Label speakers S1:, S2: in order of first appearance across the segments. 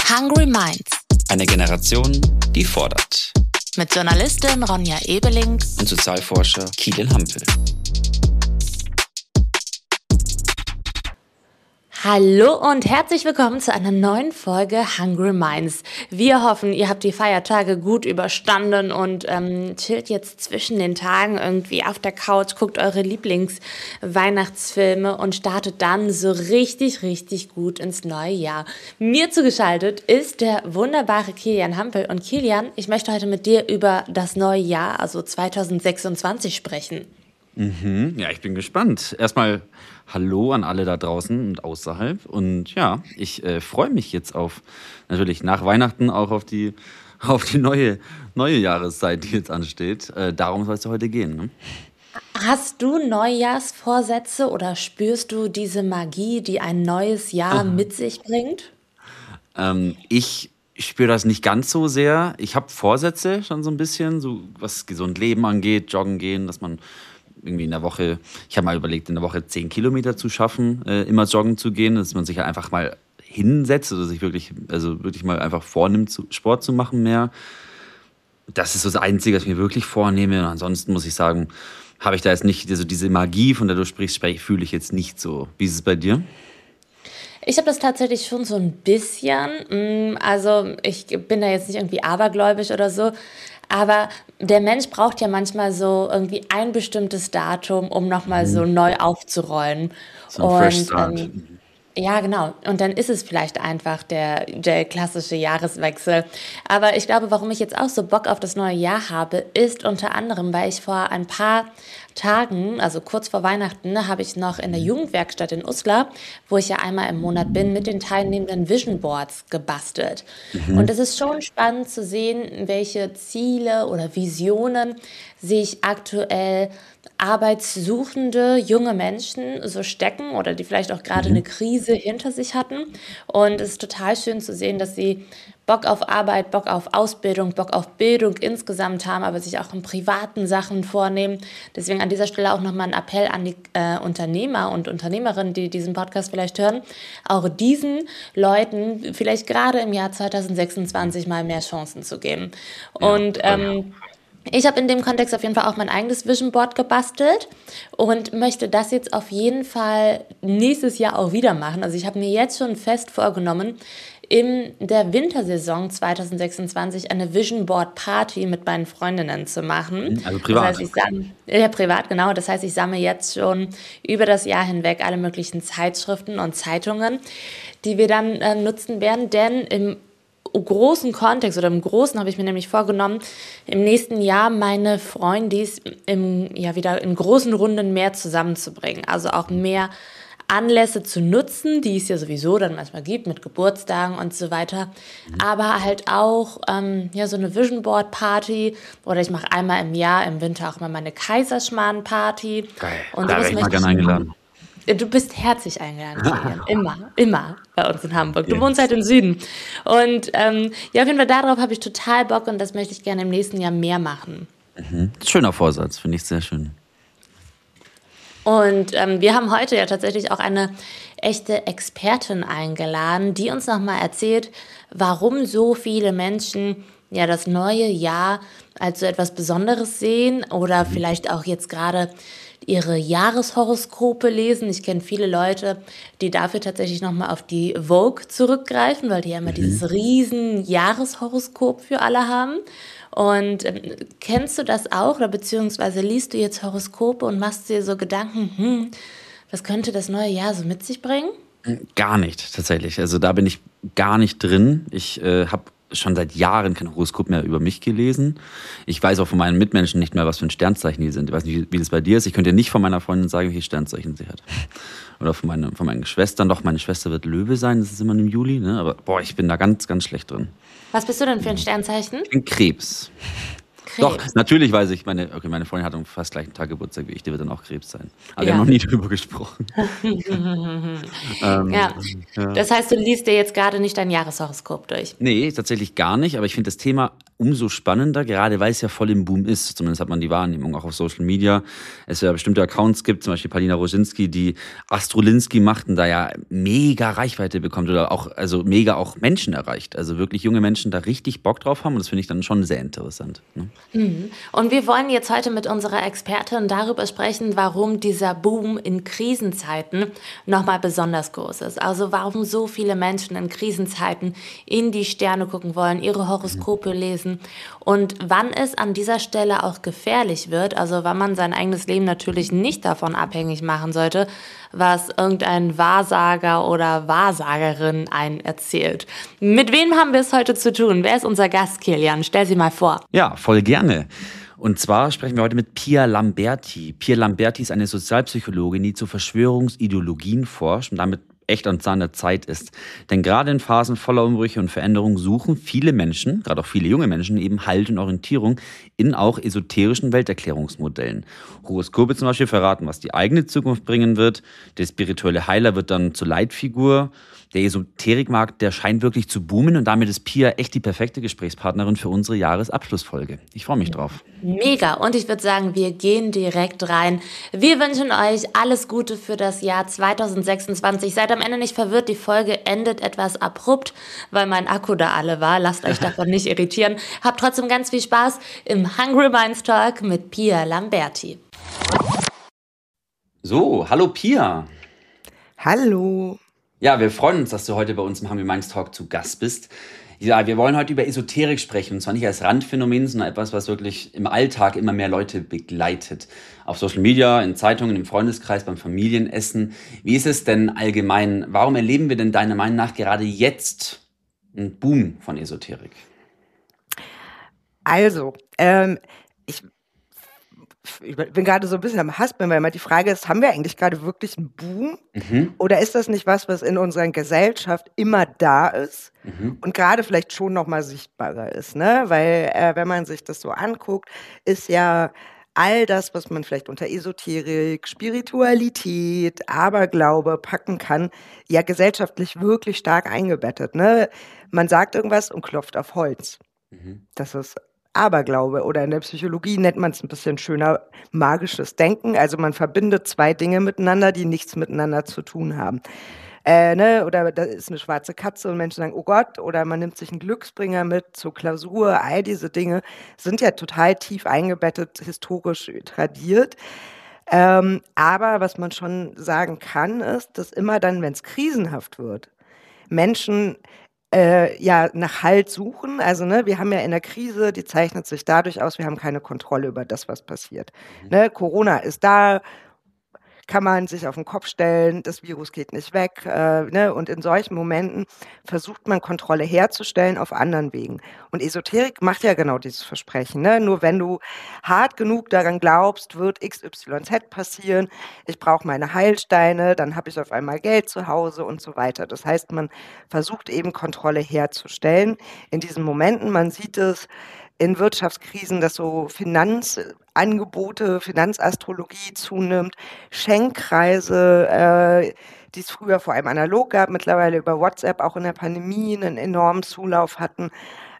S1: Hungry Minds.
S2: Eine Generation, die fordert.
S1: Mit Journalistin Ronja Ebeling
S2: und Sozialforscher Kilian Hampel.
S1: Hallo und herzlich willkommen zu einer neuen Folge Hungry Minds. Wir hoffen, ihr habt die Feiertage gut überstanden und chillt jetzt zwischen den Tagen irgendwie auf der Couch, guckt eure Lieblingsweihnachtsfilme und startet dann so richtig gut ins neue Jahr. Mir zugeschaltet ist der wunderbare Kilian Hampel. Und Kilian, ich möchte heute mit dir über das neue Jahr, also 2026, sprechen.
S3: Ja, ich bin gespannt. Erstmal hallo an alle da draußen und außerhalb. Und ja, ich freue mich jetzt natürlich nach Weihnachten auch auf die neue Jahreszeit, die jetzt ansteht. Darum soll es ja heute gehen. Ne?
S1: Hast du Neujahrsvorsätze oder spürst du diese Magie, die ein neues Jahr mit sich bringt?
S3: Ich spüre das nicht ganz so sehr. Ich habe Vorsätze schon so ein bisschen, so was gesund Leben angeht, joggen gehen, dass man irgendwie in der Woche, ich habe mal überlegt, in der Woche 10 Kilometer zu schaffen, immer joggen zu gehen, dass man sich halt einfach mal hinsetzt oder sich wirklich mal einfach vornimmt, Sport zu machen mehr. Das ist so das Einzige, was ich mir wirklich vornehme. Und ansonsten muss ich sagen, habe ich da jetzt nicht, also diese Magie, von der du sprichst, fühle ich jetzt nicht so. Wie ist es bei dir?
S1: Ich habe das tatsächlich schon so ein bisschen. Also ich bin da jetzt nicht irgendwie abergläubisch oder so. Aber der Mensch braucht ja manchmal so irgendwie ein bestimmtes Datum, um nochmal so neu aufzurollen.
S3: So ein Fresh Start.
S1: Ja, genau. Und dann ist es vielleicht einfach der klassische Jahreswechsel. Aber ich glaube, warum ich jetzt auch so Bock auf das neue Jahr habe, ist unter anderem, weil ich vor ein paar Tagen, also kurz vor Weihnachten, habe ich noch in der Jugendwerkstatt in Uslar, wo ich ja einmal im Monat bin, mit den Teilnehmenden Vision Boards gebastelt. Und es ist schon spannend zu sehen, welche Ziele oder Visionen sich aktuell arbeitssuchende junge Menschen so stecken oder die vielleicht auch gerade eine Krise hinter sich hatten. Und es ist total schön zu sehen, dass sie Bock auf Arbeit, Bock auf Ausbildung, Bock auf Bildung insgesamt haben, aber sich auch in privaten Sachen vornehmen. Deswegen an dieser Stelle auch nochmal ein Appell an die Unternehmer und Unternehmerinnen, die diesen Podcast vielleicht hören, auch diesen Leuten vielleicht gerade im Jahr 2026 mal mehr Chancen zu geben. Und ich habe in dem Kontext auf jeden Fall auch mein eigenes Vision Board gebastelt und möchte das jetzt auf jeden Fall nächstes Jahr auch wieder machen. Also ich habe mir jetzt schon fest vorgenommen, in der Wintersaison 2026 eine Vision Board Party mit meinen Freundinnen zu machen.
S3: Also privat?
S1: Das heißt, privat, genau. Das heißt, ich sammle jetzt schon über das Jahr hinweg alle möglichen Zeitschriften und Zeitungen, die wir dann nutzen werden, denn im großen Kontext oder im Großen habe ich mir nämlich vorgenommen, im nächsten Jahr meine Freundis wieder in großen Runden mehr zusammenzubringen. Also auch mehr Anlässe zu nutzen, die es ja sowieso dann manchmal gibt mit Geburtstagen und so weiter. Aber halt auch so eine Vision Board Party oder ich mache einmal im Jahr im Winter auch mal meine Kaiserschmarrn Party.
S3: Geil,
S1: und
S3: da wäre ich mal gerne eingeladen.
S1: Du bist herzlich eingeladen, immer bei uns in Hamburg. Du wohnst halt im Süden. Und auf jeden Fall darauf habe ich total Bock und das möchte ich gerne im nächsten Jahr mehr machen.
S3: Schöner Vorsatz, finde ich sehr schön.
S1: Und wir haben heute ja tatsächlich auch eine echte Expertin eingeladen, die uns nochmal erzählt, warum so viele Menschen ja das neue Jahr als so etwas Besonderes sehen oder vielleicht auch jetzt gerade ihre Jahreshoroskope lesen. Ich kenne viele Leute, die dafür tatsächlich nochmal auf die Vogue zurückgreifen, weil die ja immer dieses riesen Jahreshoroskop für alle haben. Und kennst du das auch oder beziehungsweise liest du jetzt Horoskope und machst dir so Gedanken, was könnte das neue Jahr so mit sich bringen?
S3: Gar nicht, tatsächlich. Also da bin ich gar nicht drin. Ich habe schon seit Jahren kein Horoskop mehr über mich gelesen. Ich weiß auch von meinen Mitmenschen nicht mehr, was für ein Sternzeichen die sind. Ich weiß nicht, wie das bei dir ist. Ich könnte nicht von meiner Freundin sagen, welches Sternzeichen sie hat. Oder von meinen Schwestern. Doch, meine Schwester wird Löwe sein, das ist immer im Juli. Ne? Aber ich bin da ganz, ganz schlecht drin.
S1: Was bist du denn für ein Sternzeichen?
S3: Ich bin Krebs. Doch, natürlich weiß ich, meine Freundin hat am fast gleichen Tag Geburtstag wie ich, die wird dann auch Krebs sein. Aber wir haben noch nie drüber gesprochen.
S1: Das heißt, du liest dir jetzt gerade nicht dein Jahreshoroskop durch?
S3: Nee, tatsächlich gar nicht, aber ich finde das Thema umso spannender, gerade weil es ja voll im Boom ist. Zumindest hat man die Wahrnehmung auch auf Social Media. Es ja bestimmte Accounts gibt, zum Beispiel Palina Roginski, die Astrolinski macht und da ja mega Reichweite bekommt oder auch, also mega auch Menschen erreicht. Also wirklich junge Menschen da richtig Bock drauf haben und das finde ich dann schon sehr interessant. Ne?
S1: Und wir wollen jetzt heute mit unserer Expertin darüber sprechen, warum dieser Boom in Krisenzeiten nochmal besonders groß ist. Also warum so viele Menschen in Krisenzeiten in die Sterne gucken wollen, ihre Horoskope lesen und wann es an dieser Stelle auch gefährlich wird, also wann man sein eigenes Leben natürlich nicht davon abhängig machen sollte, was irgendein Wahrsager oder Wahrsagerin einen erzählt. Mit wem haben wir es heute zu tun? Wer ist unser Gast, Kilian? Stell sie mal vor.
S3: Ja, voll gerne. Und zwar sprechen wir heute mit Pia Lamberti. Pia Lamberti ist eine Sozialpsychologin, die zu Verschwörungsideologien forscht und damit echt an der Zeit ist. Denn gerade in Phasen voller Umbrüche und Veränderungen suchen viele Menschen, gerade auch viele junge Menschen, eben Halt und Orientierung in auch esoterischen Welterklärungsmodellen. Horoskope zum Beispiel verraten, was die eigene Zukunft bringen wird. Der spirituelle Heiler wird dann zur Leitfigur. Der Esoterikmarkt, der scheint wirklich zu boomen und damit ist Pia echt die perfekte Gesprächspartnerin für unsere Jahresabschlussfolge. Ich freue mich drauf.
S1: Mega. Und ich würde sagen, wir gehen direkt rein. Wir wünschen euch alles Gute für das Jahr 2026. Seid am Ende nicht verwirrt, die Folge endet etwas abrupt, weil mein Akku da alle war. Lasst euch davon nicht irritieren. Habt trotzdem ganz viel Spaß im Hungry Minds Talk mit Pia Lamberti.
S3: So, hallo Pia.
S4: Hallo.
S3: Ja, wir freuen uns, dass du heute bei uns im Hungry Minds Talk zu Gast bist. Ja, wir wollen heute über Esoterik sprechen, und zwar nicht als Randphänomen, sondern etwas, was wirklich im Alltag immer mehr Leute begleitet. Auf Social Media, in Zeitungen, im Freundeskreis, beim Familienessen. Wie ist es denn allgemein? Warum erleben wir denn deiner Meinung nach gerade jetzt einen Boom von Esoterik?
S4: Also, ich bin gerade so ein bisschen am Haspeln, weil immer die Frage ist, haben wir eigentlich gerade wirklich einen Boom? Oder ist das nicht was in unserer Gesellschaft immer da ist und gerade vielleicht schon noch mal sichtbarer ist, ne? Weil, wenn man sich das so anguckt, ist ja all das, was man vielleicht unter Esoterik, Spiritualität, Aberglaube packen kann, ja gesellschaftlich wirklich stark eingebettet, ne? Man sagt irgendwas und klopft auf Holz. Das ist Aberglaube oder in der Psychologie nennt man es ein bisschen schöner magisches Denken. Also man verbindet zwei Dinge miteinander, die nichts miteinander zu tun haben. Ne? Oder da ist eine schwarze Katze und Menschen sagen, oh Gott, oder man nimmt sich einen Glücksbringer mit zur Klausur. All diese Dinge sind ja total tief eingebettet, historisch tradiert. Aber was man schon sagen kann, ist, dass immer dann, wenn es krisenhaft wird, Menschen ja nach Halt suchen. Also ne, wir haben ja in der Krise, die zeichnet sich dadurch aus, wir haben keine Kontrolle über das, was passiert. Ne, Corona ist da, kann man sich auf den Kopf stellen, das Virus geht nicht weg. Ne? Und in solchen Momenten versucht man Kontrolle herzustellen auf anderen Wegen. Und Esoterik macht ja genau dieses Versprechen. Ne? Nur wenn du hart genug daran glaubst, wird XYZ passieren, ich brauche meine Heilsteine, dann habe ich auf einmal Geld zu Hause und so weiter. Das heißt, man versucht eben Kontrolle herzustellen. In diesen Momenten, man sieht es in Wirtschaftskrisen, dass so Finanzangebote, Finanzastrologie zunimmt, Schenkkreise, die es früher vor allem analog gab, mittlerweile über WhatsApp auch in der Pandemie einen enormen Zulauf hatten,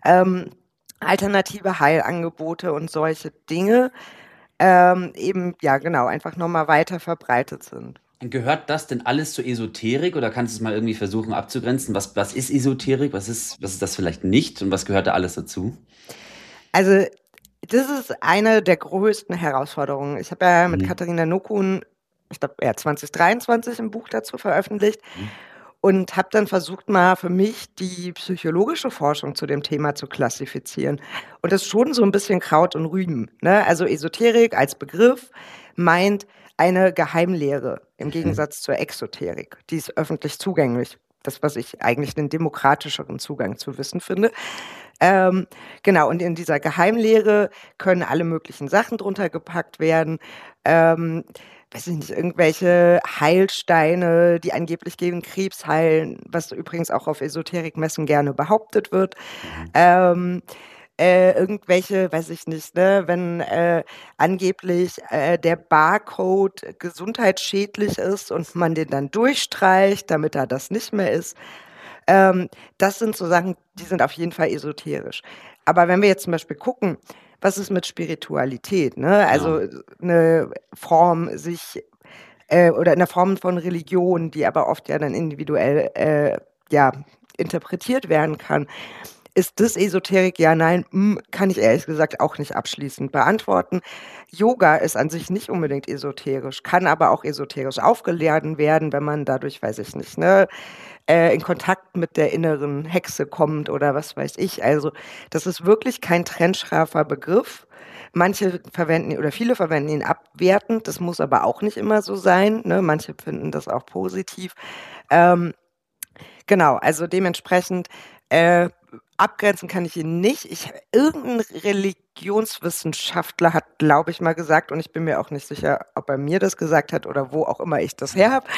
S4: alternative Heilangebote und solche Dinge eben, ja genau, einfach nochmal weiter verbreitet sind.
S3: Gehört das denn alles zur Esoterik oder kannst du es mal irgendwie versuchen abzugrenzen? Was ist Esoterik, was ist das vielleicht nicht und was gehört da alles dazu?
S4: Also, das ist eine der größten Herausforderungen. Ich habe ja mit Katharina Nokun, ich glaube, 2023 ein Buch dazu veröffentlicht und habe dann versucht, mal für mich die psychologische Forschung zu dem Thema zu klassifizieren. Und das ist schon so ein bisschen Kraut und Rüben. Ne? Also Esoterik als Begriff meint eine Geheimlehre im Gegensatz zur Exoterik. Die ist öffentlich zugänglich. Das, was ich eigentlich den demokratischeren Zugang zu Wissen finde. Genau, und in dieser Geheimlehre können alle möglichen Sachen drunter gepackt werden. Weiß ich nicht, irgendwelche Heilsteine, die angeblich gegen Krebs heilen, was übrigens auch auf Esoterikmessen gerne behauptet wird. Irgendwelche, weiß ich nicht, ne, wenn angeblich der Barcode gesundheitsschädlich ist und man den dann durchstreicht, damit er das nicht mehr ist. Das sind so Sachen, die sind auf jeden Fall esoterisch. Aber wenn wir jetzt zum Beispiel gucken, was ist mit Spiritualität, ne? Also eine Form oder eine Form von Religion, die aber oft ja dann individuell interpretiert werden kann. Ist das Esoterik? Ja, nein, kann ich ehrlich gesagt auch nicht abschließend beantworten. Yoga ist an sich nicht unbedingt esoterisch, kann aber auch esoterisch aufgeladen werden, wenn man dadurch, weiß ich nicht, ne, in Kontakt mit der inneren Hexe kommt oder was weiß ich. Also das ist wirklich kein trennscharfer Begriff. Manche verwenden oder viele verwenden ihn abwertend, das muss aber auch nicht immer so sein. Ne? Manche finden das auch positiv. Genau, also dementsprechend abgrenzen kann ich ihn nicht. Irgendein Religionswissenschaftler hat, glaube ich, mal gesagt, und ich bin mir auch nicht sicher, ob er mir das gesagt hat oder wo auch immer ich das her habe,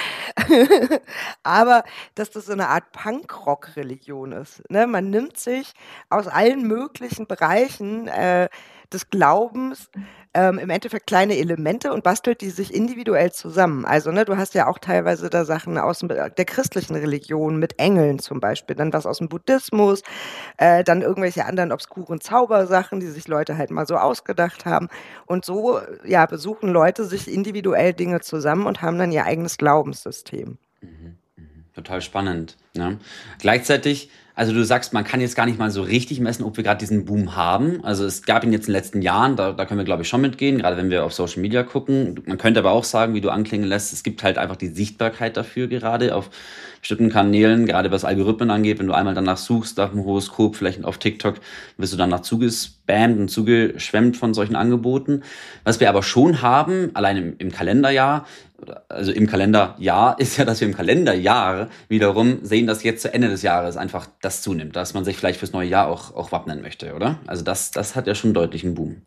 S4: aber dass das so eine Art Punkrock-Religion ist. Ne? Man nimmt sich aus allen möglichen Bereichen des Glaubens im Endeffekt kleine Elemente und bastelt die sich individuell zusammen. Also ne, du hast ja auch teilweise da Sachen aus der christlichen Religion mit Engeln zum Beispiel, dann was aus dem Buddhismus, dann irgendwelche anderen obskuren Zaubersachen, die sich Leute halt mal so ausgedacht haben. Und so ja, besuchen Leute sich individuell Dinge zusammen und haben dann ihr eigenes Glaubenssystem.
S3: Total spannend. Ne? Gleichzeitig, also du sagst, man kann jetzt gar nicht mal so richtig messen, ob wir gerade diesen Boom haben. Also es gab ihn jetzt in den letzten Jahren, da können wir, glaube ich, schon mitgehen, gerade wenn wir auf Social Media gucken. Man könnte aber auch sagen, wie du anklingen lässt, es gibt halt einfach die Sichtbarkeit dafür gerade auf bestimmten Kanälen, gerade was Algorithmen angeht. Wenn du einmal danach suchst, nach dem Horoskop, vielleicht auf TikTok, wirst du danach zugespammt und zugeschwemmt von solchen Angeboten. Was wir aber schon haben, allein im Kalenderjahr, also im Kalenderjahr ist ja, dass wir im Kalenderjahr wiederum sehen, dass jetzt zu Ende des Jahres einfach das zunimmt, dass man sich vielleicht fürs neue Jahr auch wappnen möchte, oder? Also das hat ja schon einen deutlichen Boom.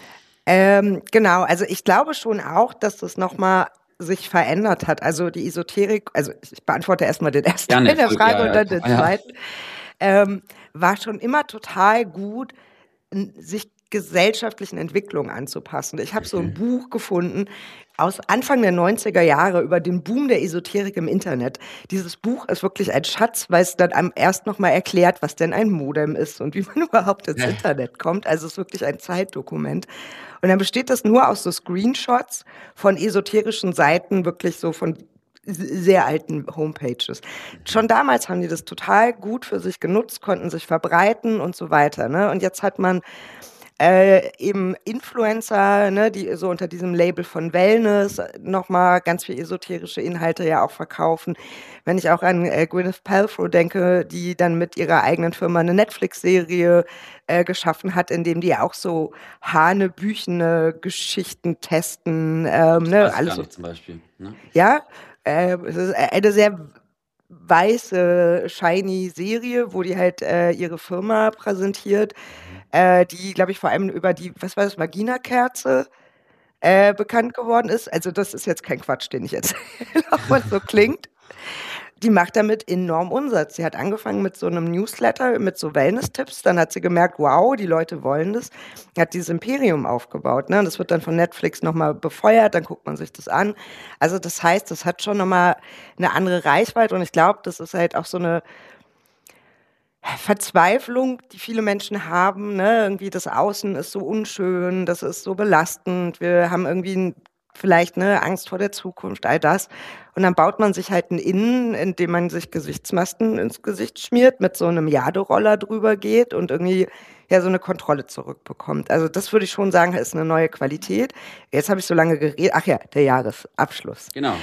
S4: Genau, also ich glaube schon auch, dass das nochmal sich verändert hat. Also die Esoterik, also ich beantworte erstmal den ersten Teil der Frage und dann den zweiten, war schon immer total gut, sich gesellschaftlichen Entwicklungen anzupassen. Ich habe so ein Buch gefunden aus Anfang der 90er Jahre über den Boom der Esoterik im Internet. Dieses Buch ist wirklich ein Schatz, weil es dann erst nochmal erklärt, was denn ein Modem ist und wie man überhaupt ins Internet kommt. Also es ist wirklich ein Zeitdokument. Und dann besteht das nur aus so Screenshots von esoterischen Seiten, wirklich so von sehr alten Homepages. Schon damals haben die das total gut für sich genutzt, konnten sich verbreiten und so weiter. Ne? Und jetzt hat man eben Influencer, ne, die so unter diesem Label von Wellness nochmal ganz viel esoterische Inhalte ja auch verkaufen. Wenn ich auch an Gwyneth Paltrow denke, die dann mit ihrer eigenen Firma eine Netflix-Serie geschaffen hat, in dem die auch so hanebüchene Geschichten testen. Ne, alles so.
S3: Zum Beispiel. Ne?
S4: Ja, es ist eine sehr weiße, shiny Serie, wo die halt ihre Firma präsentiert, die, glaube ich, vor allem über die, was war das, Vagina-Kerze bekannt geworden ist. Also das ist jetzt kein Quatsch, den ich erzähle, auch was so klingt. Die macht damit enorm Umsatz. Sie hat angefangen mit so einem Newsletter, mit so Wellness-Tipps. Dann hat sie gemerkt, wow, die Leute wollen das. Hat dieses Imperium aufgebaut. Ne? Das wird dann von Netflix nochmal befeuert, dann guckt man sich das an. Also das heißt, das hat schon nochmal eine andere Reichweite. Und ich glaube, das ist halt auch so eine Verzweiflung, die viele Menschen haben. Ne? Irgendwie das Außen ist so unschön, das ist so belastend. Wir haben irgendwie vielleicht Angst vor der Zukunft, all das. Und dann baut man sich halt ein Innen, indem man sich Gesichtsmasken ins Gesicht schmiert, mit so einem Jade-Roller drüber geht und irgendwie ja so eine Kontrolle zurückbekommt. Also das würde ich schon sagen, ist eine neue Qualität. Jetzt habe ich so lange geredet. Ach ja, der Jahresabschluss.
S3: Genau.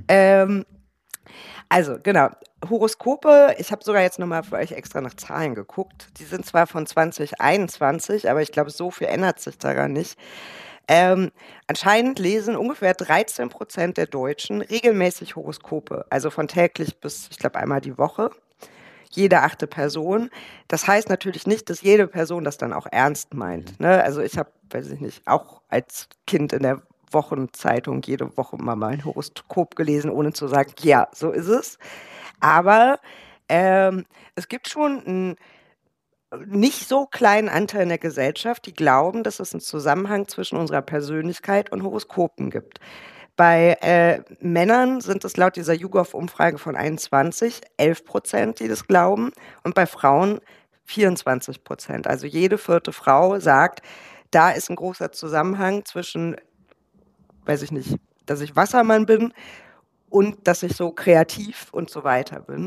S4: Also genau, Horoskope, ich habe sogar jetzt nochmal für euch extra nach Zahlen geguckt. Die sind zwar von 2021, aber ich glaube, so viel ändert sich daran nicht. Anscheinend lesen ungefähr 13% der Deutschen regelmäßig Horoskope, also von täglich bis, ich glaube, einmal die Woche. Jede 8. Person. Das heißt natürlich nicht, dass jede Person das dann auch ernst meint. Ne? Also ich habe, weiß ich nicht, auch als Kind in der Wochenzeitung jede Woche mal ein Horoskop gelesen, ohne zu sagen, ja, so ist es. Aber es gibt schon einen nicht so kleinen Anteil in der Gesellschaft, die glauben, dass es einen Zusammenhang zwischen unserer Persönlichkeit und Horoskopen gibt. Bei Männern sind es laut dieser YouGov-Umfrage von 21 11%, die das glauben, und bei Frauen 24%. Also jede vierte Frau sagt, da ist ein großer Zusammenhang zwischen, weiß ich nicht, dass ich Wassermann bin und dass ich so kreativ und so weiter bin.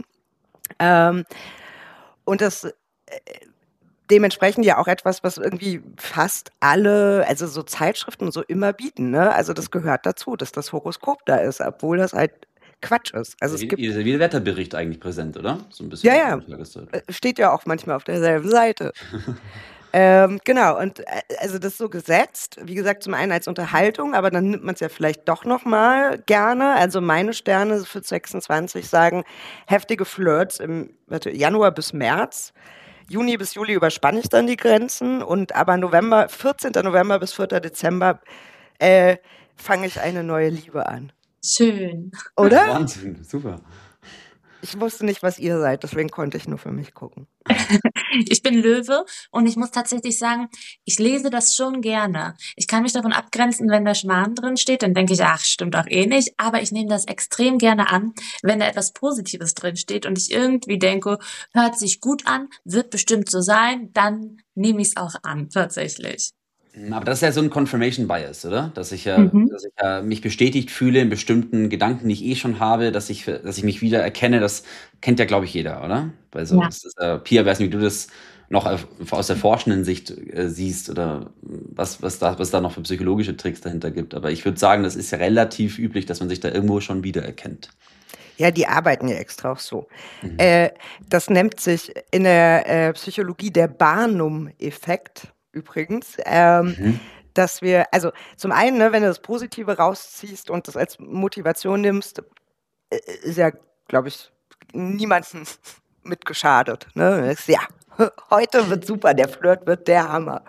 S4: Und das dementsprechend ja auch etwas, was irgendwie fast alle, also so Zeitschriften so immer bieten, ne? Also das gehört dazu, dass das Horoskop da ist, obwohl das halt Quatsch ist. Also es gibt
S3: Wie der Wetterbericht eigentlich präsent, oder? So ein bisschen.
S4: Ja, steht ja auch manchmal auf derselben Seite. Genau, und also das ist so gesetzt, wie gesagt, zum einen als Unterhaltung, aber dann nimmt man es ja vielleicht doch noch mal gerne. Also meine Sterne für 26 sagen heftige Flirts im Januar bis März. Juni bis Juli überspanne ich dann die Grenzen und aber 14. November bis 4. Dezember fange ich eine neue Liebe an.
S1: Schön.
S4: Oder?
S3: Wahnsinn, super.
S4: Ich wusste nicht, was ihr seid, deswegen konnte ich nur für mich gucken.
S1: Ich bin Löwe und ich muss tatsächlich sagen, ich lese das schon gerne. Ich kann mich davon abgrenzen, wenn da Schmarrn drin steht, dann denke ich, ach, stimmt doch eh nicht. Aber ich nehme das extrem gerne an, wenn da etwas Positives drin steht und ich irgendwie denke, hört sich gut an, wird bestimmt so sein, dann nehme ich es auch an, tatsächlich.
S3: Aber das ist ja so ein Confirmation Bias, oder? Dass ich mich bestätigt fühle in bestimmten Gedanken, die ich eh schon habe, dass ich mich wieder erkenne. Das kennt ja, glaube ich, jeder, oder? Weil so,
S1: Ja.
S3: das ist, Pia, weiß nicht, wie du das noch aus der forschenden Sicht siehst oder was da noch für psychologische Tricks dahinter gibt. Aber ich würde sagen, das ist ja relativ üblich, dass man sich da irgendwo schon wiedererkennt.
S4: Ja, die arbeiten ja extra auch so. Das nennt sich in der Psychologie der Barnum-Effekt übrigens. Dass wir, also zum einen, ne, wenn du das Positive rausziehst und das als Motivation nimmst, ist ja, glaube ich, niemandem mitgeschadet. Ne? Das ist, ja, heute wird super, der Flirt wird der Hammer.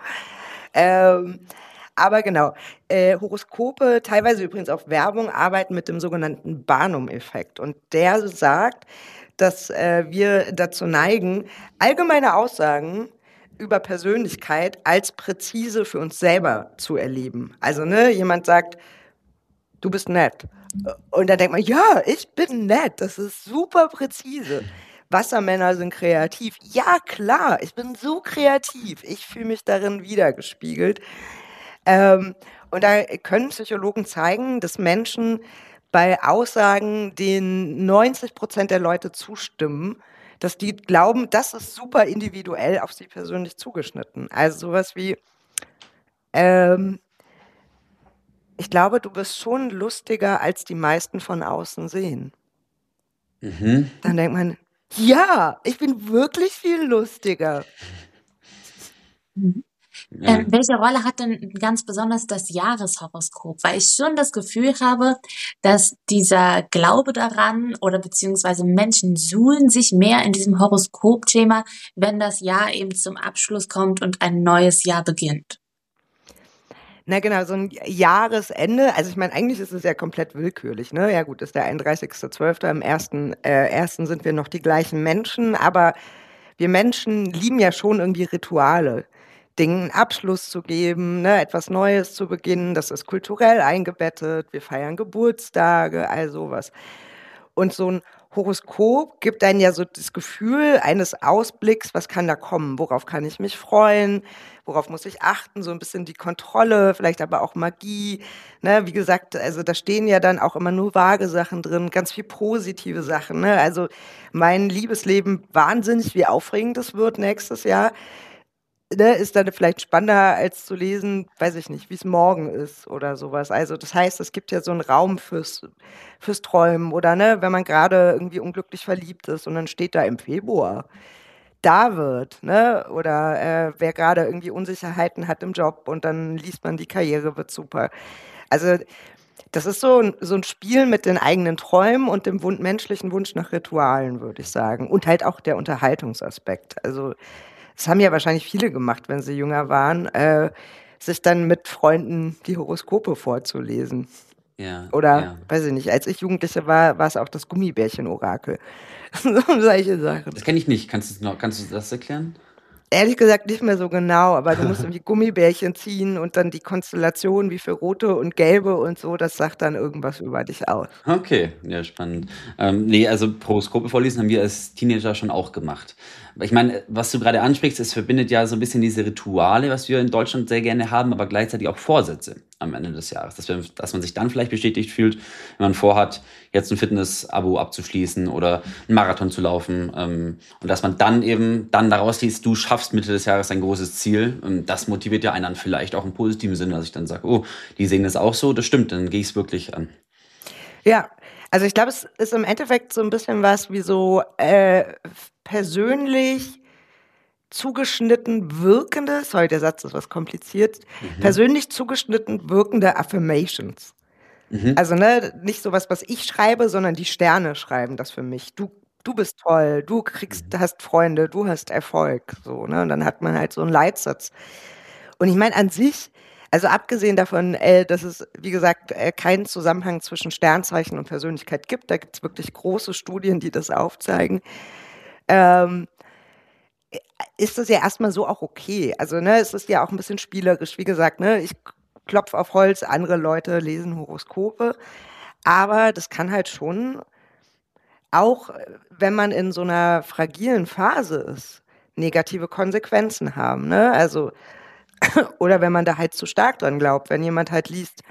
S4: Aber genau, Horoskope, teilweise übrigens auch Werbung, arbeiten mit dem sogenannten Barnum-Effekt. Und der sagt, dass wir dazu neigen, allgemeine Aussagen über Persönlichkeit als präzise für uns selber zu erleben. Also, ne, jemand sagt, du bist nett. Und dann denkt man, ja, ich bin nett, das ist super präzise. Wassermänner sind kreativ. Ja, klar, ich bin so kreativ. Ich fühle mich darin wiedergespiegelt. Und da können Psychologen zeigen, dass Menschen bei Aussagen, denen 90% der Leute zustimmen, dass die glauben, das ist super individuell auf sie persönlich zugeschnitten. Also sowas wie, ich glaube, du bist schon lustiger, als die meisten von außen sehen. Dann denkt man, ja, ich bin wirklich viel lustiger.
S1: Welche Rolle hat denn ganz besonders das Jahreshoroskop? Weil ich schon das Gefühl habe, dass dieser Glaube daran oder beziehungsweise Menschen suhlen sich mehr in diesem Horoskop-Thema, wenn das Jahr eben zum Abschluss kommt und ein neues Jahr beginnt.
S4: Na genau, so ein Jahresende, also ich meine, eigentlich ist es ja komplett willkürlich, ne? Ja gut, ist der 31.12., am 1.1. sind wir noch die gleichen Menschen, aber wir Menschen lieben ja schon irgendwie Rituale. Dingen einen Abschluss zu geben, ne, etwas Neues zu beginnen, das ist kulturell eingebettet, wir feiern Geburtstage, all sowas. Und so ein Horoskop gibt einem ja so das Gefühl eines Ausblicks, was kann da kommen, worauf kann ich mich freuen, worauf muss ich achten, so ein bisschen die Kontrolle, vielleicht aber auch Magie. Ne? Wie gesagt, also da stehen ja dann auch immer nur vage Sachen drin, ganz viel positive Sachen. Ne? Also mein Liebesleben, wahnsinnig, wie aufregend es wird nächstes Jahr. Ne, ist dann vielleicht spannender als zu lesen, weiß ich nicht, wie es morgen ist oder sowas. Also das heißt, es gibt ja so einen Raum fürs Träumen oder ne, wenn man gerade irgendwie unglücklich verliebt ist und dann steht da im Februar, da wird, ne, oder wer gerade irgendwie Unsicherheiten hat im Job und dann liest man, die Karriere wird super. Also das ist so ein Spiel mit den eigenen Träumen und dem menschlichen Wunsch nach Ritualen, würde ich sagen. Und halt auch der Unterhaltungsaspekt. Also das haben ja wahrscheinlich viele gemacht, wenn sie jünger waren, sich dann mit Freunden die Horoskope vorzulesen.
S3: Ja,
S4: Oder,
S3: ja.
S4: weiß ich nicht, als ich Jugendliche war, war es auch das Gummibärchen-Orakel. Solche Sachen.
S3: Das kenne ich nicht. Kannst du das erklären?
S4: Ehrlich gesagt nicht mehr so genau, aber du musst irgendwie Gummibärchen ziehen und dann die Konstellation, wie viel rote und gelbe und so, das sagt dann irgendwas über dich aus.
S3: Okay, ja, spannend. Nee, also Horoskope vorlesen haben wir als Teenager schon auch gemacht. Aber ich meine, was du gerade ansprichst, es verbindet ja so ein bisschen diese Rituale, was wir in Deutschland sehr gerne haben, aber gleichzeitig auch Vorsätze am Ende des Jahres. Dass man sich dann vielleicht bestätigt fühlt, wenn man vorhat, jetzt ein Fitness-Abo abzuschließen oder einen Marathon zu laufen. Und dass man dann eben dann daraus liest, du schaffst Mitte des Jahres ein großes Ziel. Das motiviert ja einen dann vielleicht auch im positiven Sinne, dass ich dann sage, oh, die sehen das auch so, das stimmt, dann gehe ich es wirklich an.
S4: Ja, also ich glaube, es ist im Endeffekt so ein bisschen was wie so persönlich zugeschnitten wirkende, sorry, der Satz ist was kompliziert, persönlich zugeschnitten wirkende Affirmations. Also nicht sowas, was ich schreibe, sondern die Sterne schreiben das für mich. Du bist toll, hast Freunde, du hast Erfolg, so, ne? Und dann hat man halt so einen Leitsatz. Und ich meine an sich, also abgesehen davon, dass es, wie gesagt, keinen Zusammenhang zwischen Sternzeichen und Persönlichkeit gibt, da gibt es wirklich große Studien, die das aufzeigen, ist das ja erstmal so auch okay. Also, ne, es ist ja auch ein bisschen spielerisch. Wie gesagt, ne, ich klopfe auf Holz, andere Leute lesen Horoskope. Aber das kann halt schon, auch wenn man in so einer fragilen Phase ist, negative Konsequenzen haben. Ne? Also, oder wenn man da halt zu stark dran glaubt, wenn jemand halt liest,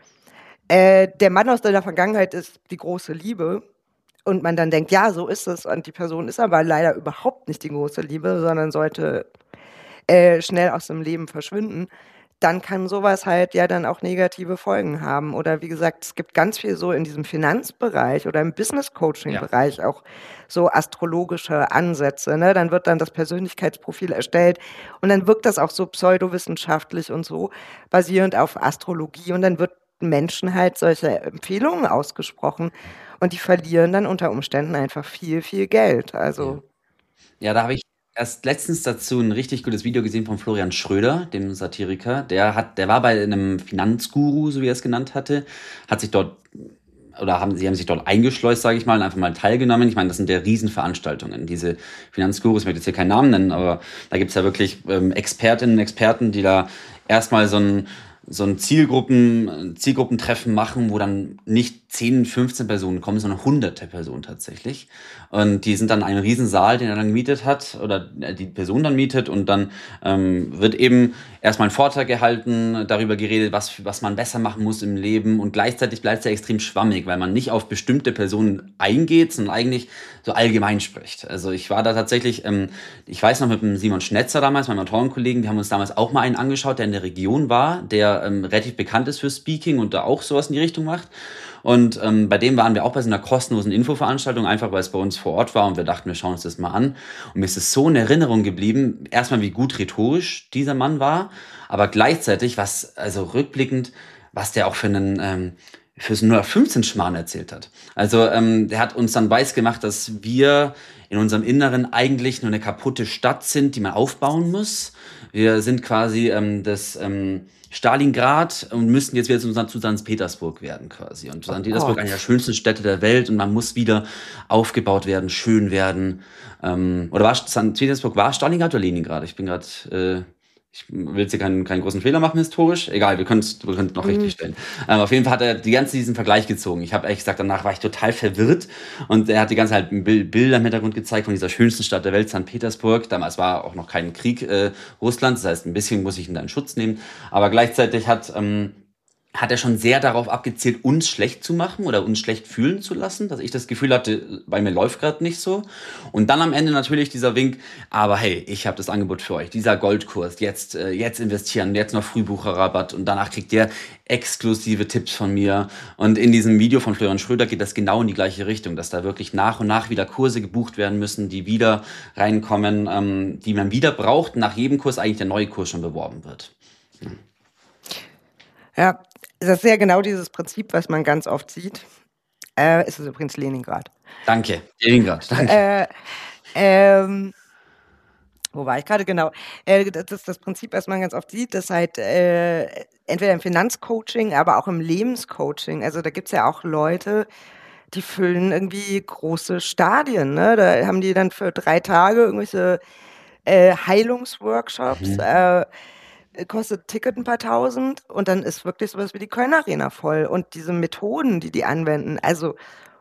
S4: der Mann aus deiner Vergangenheit ist die große Liebe. Und man dann denkt, ja, so ist es. Und die Person ist aber leider überhaupt nicht die große Liebe, sondern sollte schnell aus dem Leben verschwinden. Dann kann sowas halt ja dann auch negative Folgen haben. Oder wie gesagt, es gibt ganz viel so in diesem Finanzbereich oder im Business-Coaching-Bereich auch so astrologische Ansätze. Ne? Dann wird dann das Persönlichkeitsprofil erstellt und dann wirkt das auch so pseudowissenschaftlich und so, basierend auf Astrologie. Und dann wird Menschen halt solche Empfehlungen ausgesprochen und die verlieren dann unter Umständen einfach viel, viel Geld. Also
S3: Ja, da habe ich erst letztens dazu ein richtig gutes Video gesehen von Florian Schröder, dem Satiriker. Der war bei einem Finanzguru, so wie er es genannt hatte, hat sich dort sie haben sich dort eingeschleust, sage ich mal, und einfach mal teilgenommen. Ich meine, das sind ja Riesenveranstaltungen. Diese Finanzgurus, ich möchte jetzt hier keinen Namen nennen, aber da gibt's ja wirklich Expertinnen und Experten, die da erstmal so ein Zielgruppentreffen machen, wo dann nicht 10, 15 Personen kommen, sondern hunderte Personen tatsächlich. Und die sind dann in einem Riesensaal, den er dann gemietet hat, oder die Person dann mietet, und dann wird eben erstmal ein Vortrag gehalten, darüber geredet, was man besser machen muss im Leben, und gleichzeitig bleibt es ja extrem schwammig, weil man nicht auf bestimmte Personen eingeht, sondern eigentlich so allgemein spricht. Also ich war da tatsächlich, ich weiß noch, mit dem Simon Schnetzer damals, meinem Autorenkollegen, wir haben uns damals auch mal einen angeschaut, der in der Region war, der relativ bekannt ist für Speaking und da auch sowas in die Richtung macht. Und bei dem waren wir auch bei so einer kostenlosen Infoveranstaltung, einfach weil es bei uns vor Ort war, und wir dachten, wir schauen uns das mal an. Und mir ist es so in Erinnerung geblieben, erstmal wie gut rhetorisch dieser Mann war, aber gleichzeitig, also rückblickend, was der auch für so einen 0815-Schmarrn erzählt hat. Also der hat uns dann weiß gemacht, dass wir in unserem Inneren eigentlich nur eine kaputte Stadt sind, die man aufbauen muss. Wir sind quasi das Stalingrad und müssten jetzt wieder zu St. Petersburg werden quasi. Und St. Petersburg, eine der schönsten Städte der Welt, und man muss wieder aufgebaut werden, schön werden. Oder war St. Petersburg, war Stalingrad oder Leningrad? Ich bin gerade... ich will jetzt hier keinen großen Fehler machen historisch. Egal, wir können es noch richtig stellen. Auf jeden Fall hat er diesen Vergleich gezogen. Ich habe ehrlich gesagt, danach war ich total verwirrt. Und er hat die ganze Zeit Bilder im Hintergrund gezeigt von dieser schönsten Stadt der Welt, St. Petersburg. Damals war auch noch kein Krieg Russlands. Das heißt, ein bisschen muss ich ihn da in Schutz nehmen. Aber gleichzeitig hat er schon sehr darauf abgezielt, uns schlecht zu machen oder uns schlecht fühlen zu lassen, dass ich das Gefühl hatte, bei mir läuft gerade nicht so. Und dann am Ende natürlich dieser Wink, aber hey, ich habe das Angebot für euch, dieser Goldkurs, jetzt investieren, jetzt noch Frühbucherrabatt, und danach kriegt ihr exklusive Tipps von mir. Und in diesem Video von Florian Schröder geht das genau in die gleiche Richtung, dass da wirklich nach und nach wieder Kurse gebucht werden müssen, die wieder reinkommen, die man wieder braucht, nach jedem Kurs eigentlich der neue Kurs schon beworben wird.
S4: Ja, das ist ja genau dieses Prinzip, was man ganz oft sieht. Es ist übrigens Leningrad.
S3: Danke, Leningrad, danke.
S4: Wo war ich gerade? Genau. Das ist das Prinzip, was man ganz oft sieht, dass halt entweder im Finanzcoaching, aber auch im Lebenscoaching, also da gibt es ja auch Leute, die füllen irgendwie große Stadien. Ne? Da haben die dann für 3 Tage irgendwelche Heilungsworkshops, kostet Ticket ein paar tausend und dann ist wirklich sowas wie die Kölner Arena voll. Und diese Methoden, die anwenden, also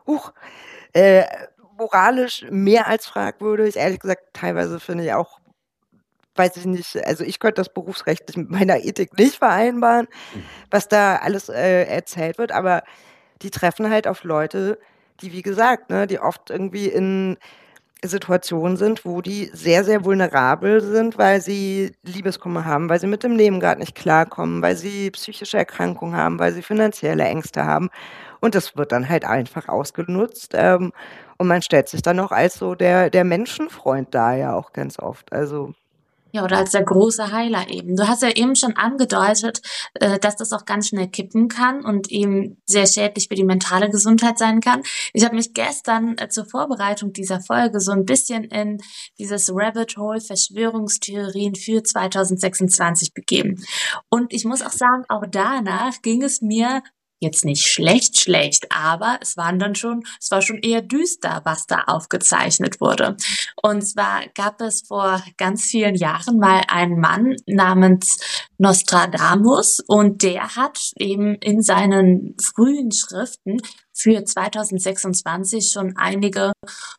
S4: äh, moralisch mehr als fragwürdig. Ehrlich gesagt, teilweise finde ich auch, weiß ich nicht, also ich könnte das berufsrechtlich mit meiner Ethik nicht vereinbaren, was da alles erzählt wird, aber die treffen halt auf Leute, die, wie gesagt, ne, die oft irgendwie in Situationen sind, wo die sehr, sehr vulnerabel sind, weil sie Liebeskummer haben, weil sie mit dem Leben gerade nicht klarkommen, weil sie psychische Erkrankungen haben, weil sie finanzielle Ängste haben. Und das wird dann halt einfach ausgenutzt. Und man stellt sich dann auch als so der Menschenfreund da ja auch ganz oft. Also
S1: Ja, oder als der große Heiler eben. Du hast ja eben schon angedeutet, dass das auch ganz schnell kippen kann und eben sehr schädlich für die mentale Gesundheit sein kann. Ich habe mich gestern zur Vorbereitung dieser Folge so ein bisschen in dieses Rabbit Hole Verschwörungstheorien für 2026 begeben. Und ich muss auch sagen, auch danach ging es mir jetzt nicht schlecht, aber es war schon eher düster, was da aufgezeichnet wurde. Und zwar gab es vor ganz vielen Jahren mal einen Mann namens Nostradamus und der hat eben in seinen frühen Schriften für 2026 schon einige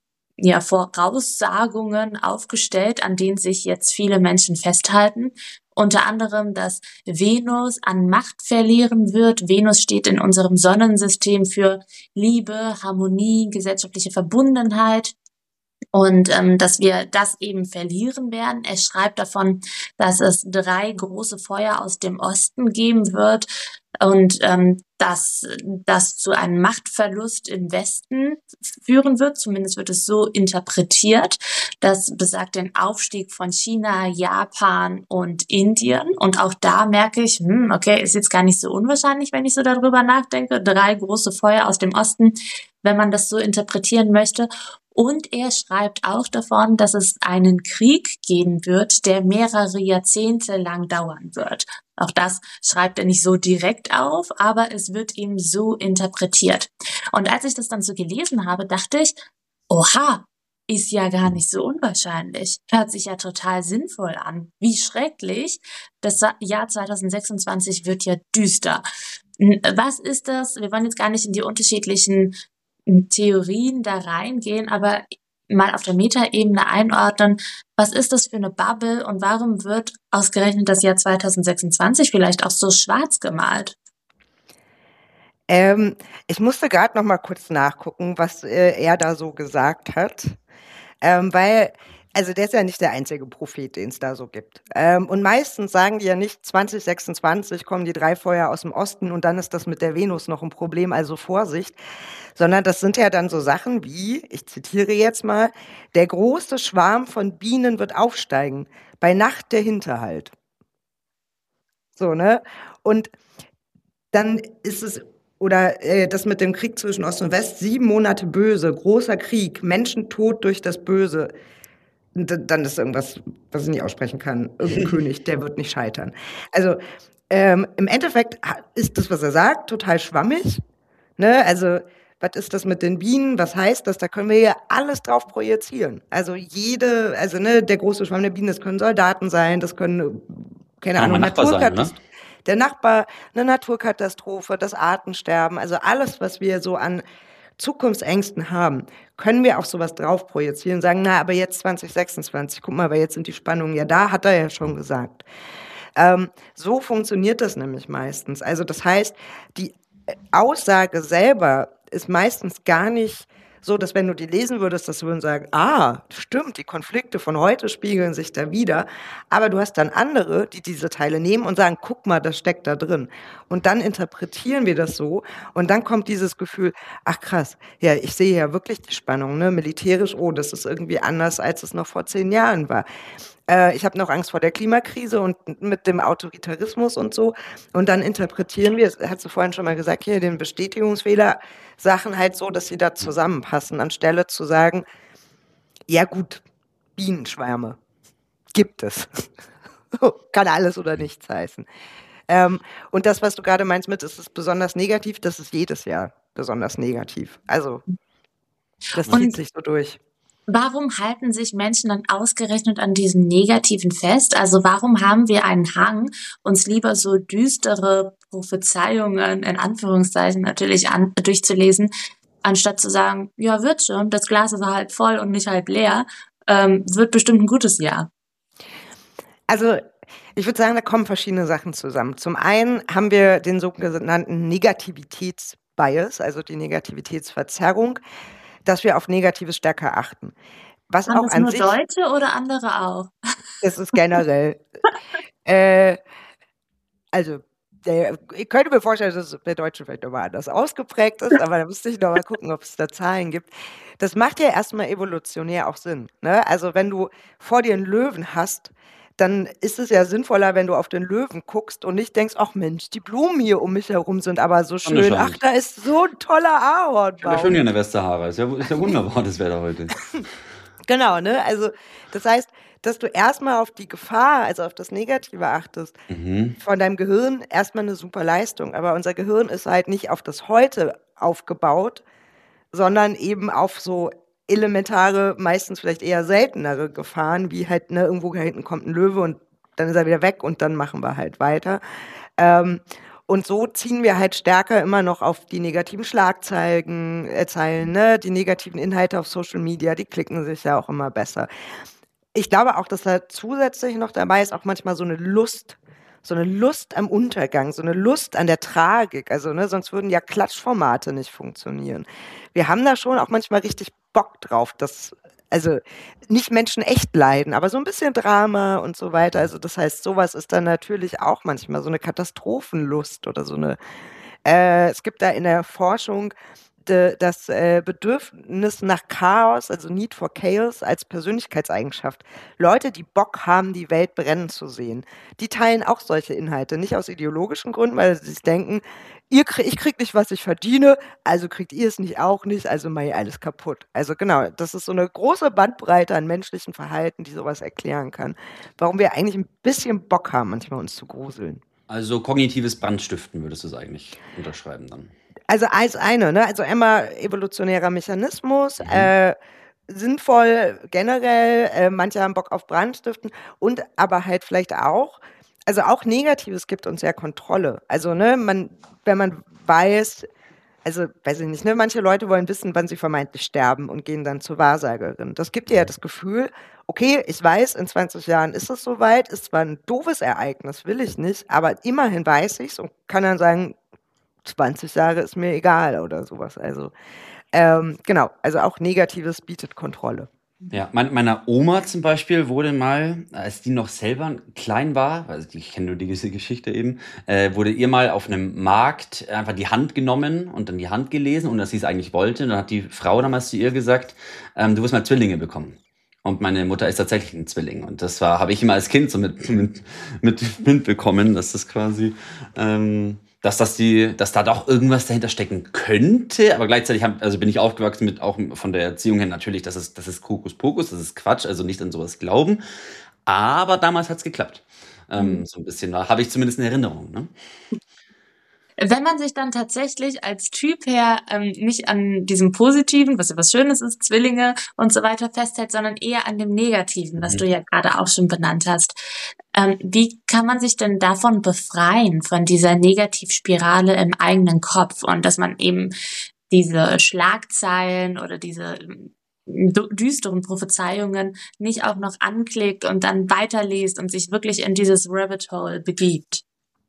S1: Voraussagungen aufgestellt, an denen sich jetzt viele Menschen festhalten. Unter anderem, dass Venus an Macht verlieren wird. Venus steht in unserem Sonnensystem für Liebe, Harmonie, gesellschaftliche Verbundenheit. Und dass wir das eben verlieren werden. Er schreibt davon, dass es 3 große Feuer aus dem Osten geben wird und dass das zu einem Machtverlust im Westen führen wird. Zumindest wird es so interpretiert. Das besagt den Aufstieg von China, Japan und Indien. Und auch da merke ich, okay, ist jetzt gar nicht so unwahrscheinlich, wenn ich so darüber nachdenke. 3 große Feuer aus dem Osten, wenn man das so interpretieren möchte. Und er schreibt auch davon, dass es einen Krieg geben wird, der mehrere Jahrzehnte lang dauern wird. Auch das schreibt er nicht so direkt auf, aber es wird ihm so interpretiert. Und als ich das dann so gelesen habe, dachte ich, oha, ist ja gar nicht so unwahrscheinlich. Hört sich ja total sinnvoll an. Wie schrecklich. Das Jahr 2026 wird ja düster. Was ist das? Wir wollen jetzt gar nicht in die unterschiedlichen Theorien da reingehen, aber mal auf der Metaebene einordnen, was ist das für eine Bubble und warum wird ausgerechnet das Jahr 2026 vielleicht auch so schwarz gemalt?
S4: Ich musste gerade noch mal kurz nachgucken, was er da so gesagt hat, weil also der ist ja nicht der einzige Prophet, den es da so gibt. Und meistens sagen die ja nicht, 2026 kommen die 3 Feuer aus dem Osten und dann ist das mit der Venus noch ein Problem, also Vorsicht. Sondern das sind ja dann so Sachen wie, ich zitiere jetzt mal, der große Schwarm von Bienen wird aufsteigen, bei Nacht der Hinterhalt. So, ne? Und dann ist es, oder das mit dem Krieg zwischen Ost und West, 7 Monate böse, großer Krieg, Menschentod durch das Böse. Dann ist irgendwas, was ich nicht aussprechen kann. Irgendein König, der wird nicht scheitern. Also im Endeffekt ist das, was er sagt, total schwammig. Ne? Also was ist das mit den Bienen? Was heißt das? Da können wir ja alles drauf projizieren. Also der große Schwarm der Bienen, das können Soldaten sein, das können, keine Ahnung, Naturkatastrophen. Der Nachbar, eine Naturkatastrophe, das Artensterben, also alles, was wir so an Zukunftsängsten haben, können wir auf sowas drauf projizieren, sagen, na, aber jetzt 2026, guck mal, aber jetzt sind die Spannungen ja da, hat er ja schon gesagt. So funktioniert das nämlich meistens. Also das heißt, die Aussage selber ist meistens gar nicht so, dass wenn du die lesen würdest, dass du würden sagen, stimmt, die Konflikte von heute spiegeln sich da wieder. Aber du hast dann andere, die diese Teile nehmen und sagen, guck mal, das steckt da drin. Und dann interpretieren wir das so. Und dann kommt dieses Gefühl, ach krass, ja, ich sehe ja wirklich die Spannung, ne? Militärisch, das ist irgendwie anders, als es noch vor 10 Jahren war. Ich habe noch Angst vor der Klimakrise und mit dem Autoritarismus und so. Und dann interpretieren wir, hast du vorhin schon mal gesagt, hier den Bestätigungsfehler, Sachen halt so, dass sie da zusammenpassen, anstelle zu sagen, ja gut, Bienenschwärme gibt es. Kann alles oder nichts heißen. Und das, was du gerade meinst mit, ist es besonders negativ, das ist jedes Jahr besonders negativ. Also, das zieht sich so durch.
S1: Warum halten sich Menschen dann ausgerechnet an diesem Negativen fest? Also warum haben wir einen Hang, uns lieber so düstere Prophezeiungen, in Anführungszeichen natürlich, durchzulesen, anstatt zu sagen, ja, wird schon, das Glas ist halb voll und nicht halb leer, wird bestimmt ein gutes Jahr.
S4: Also ich würde sagen, da kommen verschiedene Sachen zusammen. Zum einen haben wir den sogenannten Negativitätsbias, also die Negativitätsverzerrung, dass wir auf Negatives stärker achten. Was
S1: Haben
S4: auch
S1: das
S4: an
S1: nur
S4: sich,
S1: Deutsche oder andere auch?
S4: das ist generell, äh, also ich könnte mir vorstellen, dass es bei Deutschen vielleicht nochmal anders ausgeprägt ist, aber da müsste ich nochmal gucken, ob es da Zahlen gibt. Das macht ja erstmal evolutionär auch Sinn. Ne? Also wenn du vor dir einen Löwen hast, dann ist es ja sinnvoller, wenn du auf den Löwen guckst und nicht denkst, ach Mensch, die Blumen hier um mich herum sind aber so schön. Ach, da ist so ein toller
S3: Ich habe ja
S4: Ahornbaum.
S3: schon hier eine Westsahara. Ist ja wunderbar, das Wetter heute.
S4: Genau, ne? Also das heißt, dass du erstmal auf die Gefahr, also auf das Negative achtest, von deinem Gehirn erstmal eine super Leistung. Aber unser Gehirn ist halt nicht auf das Heute aufgebaut, sondern eben auf so elementare, meistens vielleicht eher seltenere Gefahren, wie halt, ne, irgendwo da hinten kommt ein Löwe und dann ist er wieder weg und dann machen wir halt weiter. Und so ziehen wir halt stärker immer noch auf die negativen Schlagzeilen, Zeilen, ne? Die negativen Inhalte auf Social Media, die klicken sich ja auch immer besser. Ich glaube auch, dass da zusätzlich noch dabei ist auch manchmal so eine Lust am Untergang, so eine Lust an der Tragik. Also, ne, sonst würden ja Klatschformate nicht funktionieren. Wir haben da schon auch manchmal richtig Bock drauf, dass, also nicht Menschen echt leiden, aber so ein bisschen Drama und so weiter. Also das heißt, sowas ist dann natürlich auch manchmal so eine Katastrophenlust oder so eine. Es gibt da in der Forschung das Bedürfnis nach Chaos, also Need for Chaos als Persönlichkeitseigenschaft. Leute, die Bock haben, die Welt brennen zu sehen, die teilen auch solche Inhalte. Nicht aus ideologischen Gründen, weil sie sich denken, ich krieg nicht, was ich verdiene, also kriegt ihr es nicht auch nicht, also mache ich alles kaputt. Also genau, das ist so eine große Bandbreite an menschlichen Verhalten, die sowas erklären kann. Warum wir eigentlich ein bisschen Bock haben, manchmal uns zu gruseln.
S3: Also kognitives Brandstiften würdest du es eigentlich unterschreiben dann.
S4: Also als eine, ne? Also einmal evolutionärer Mechanismus, sinnvoll generell, manche haben Bock auf Brandstiften und aber halt vielleicht auch, also auch Negatives gibt uns ja Kontrolle. Also, ne, wenn man weiß, also weiß ich nicht, ne, manche Leute wollen wissen, wann sie vermeintlich sterben und gehen dann zur Wahrsagerin. Das gibt dir ja das Gefühl, okay, ich weiß, in 20 Jahren ist es soweit, ist zwar ein doofes Ereignis, will ich nicht, aber immerhin weiß ich's und kann dann sagen, 20 Jahre ist mir egal oder sowas. Also genau, also auch Negatives bietet Kontrolle.
S3: Ja, meiner Oma zum Beispiel wurde mal, als die noch selber klein war, also ich kenne nur diese Geschichte eben, wurde ihr mal auf einem Markt einfach die Hand genommen und dann die Hand gelesen, ohne dass sie es eigentlich wollte. Und dann hat die Frau damals zu ihr gesagt, du wirst mal Zwillinge bekommen. Und meine Mutter ist tatsächlich ein Zwilling. Und das habe ich immer als Kind so mitbekommen, dass das quasi, dass da doch irgendwas dahinter stecken könnte, aber gleichzeitig bin ich aufgewachsen mit auch von der Erziehung her natürlich, das ist Hokuspokus, das ist Quatsch, also nicht an sowas glauben. Aber damals hat's geklappt. So ein bisschen, da habe ich zumindest eine Erinnerung. Ne?
S1: Wenn man sich dann tatsächlich als Typ her nicht an diesem Positiven, was ja was Schönes ist, Zwillinge und so weiter festhält, sondern eher an dem Negativen, was du ja gerade auch schon benannt hast. Wie kann man sich denn davon befreien, von dieser Negativspirale im eigenen Kopf und dass man eben diese Schlagzeilen oder diese düsteren Prophezeiungen nicht auch noch anklickt und dann weiterliest und sich wirklich in dieses Rabbit Hole begibt?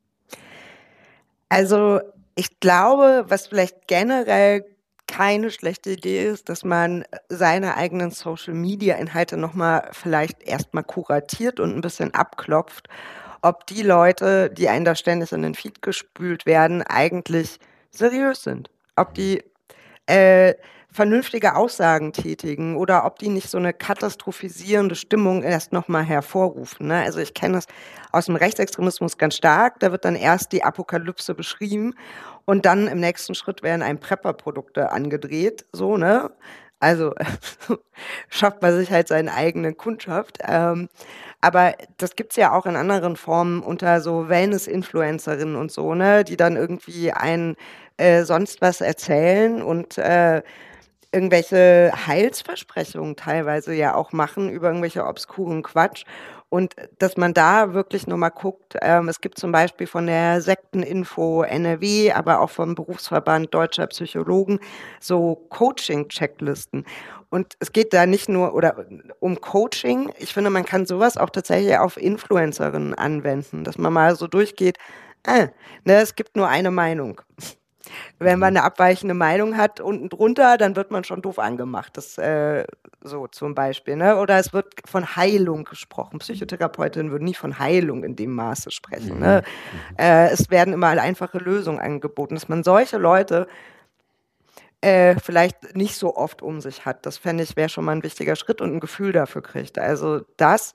S4: Also ich glaube, was vielleicht generell keine schlechte Idee ist, dass man seine eigenen Social-Media-Inhalte nochmal vielleicht erstmal kuratiert und ein bisschen abklopft, ob die Leute, die einen da ständig in den Feed gespült werden, eigentlich seriös sind. Ob die vernünftige Aussagen tätigen oder ob die nicht so eine katastrophisierende Stimmung erst nochmal hervorrufen. Ne? Also ich kenne das aus dem Rechtsextremismus ganz stark. Da wird dann erst die Apokalypse beschrieben und dann im nächsten Schritt werden einem Prepper-Produkte angedreht. So, ne? Also schafft man sich halt seine eigene Kundschaft. Aber das gibt's ja auch in anderen Formen unter so Wellness-Influencerinnen und so, ne, die dann irgendwie sonst was erzählen und irgendwelche Heilsversprechungen teilweise ja auch machen über irgendwelche obskuren Quatsch. Und dass man da wirklich nur mal guckt, es gibt zum Beispiel von der Sekteninfo NRW, aber auch vom Berufsverband Deutscher Psychologen so Coaching-Checklisten. Und es geht da nicht nur um Coaching. Ich finde, man kann sowas auch tatsächlich auf Influencerinnen anwenden, dass man mal so durchgeht, es gibt nur eine Meinung. Wenn man eine abweichende Meinung hat unten drunter, dann wird man schon doof angemacht. Das so zum Beispiel. Ne? Oder es wird von Heilung gesprochen. Psychotherapeutinnen würden nie von Heilung in dem Maße sprechen. Ne? Es werden immer einfache Lösungen angeboten, dass man solche Leute vielleicht nicht so oft um sich hat. Das fände ich, wäre schon mal ein wichtiger Schritt und ein Gefühl dafür kriegt. Also das.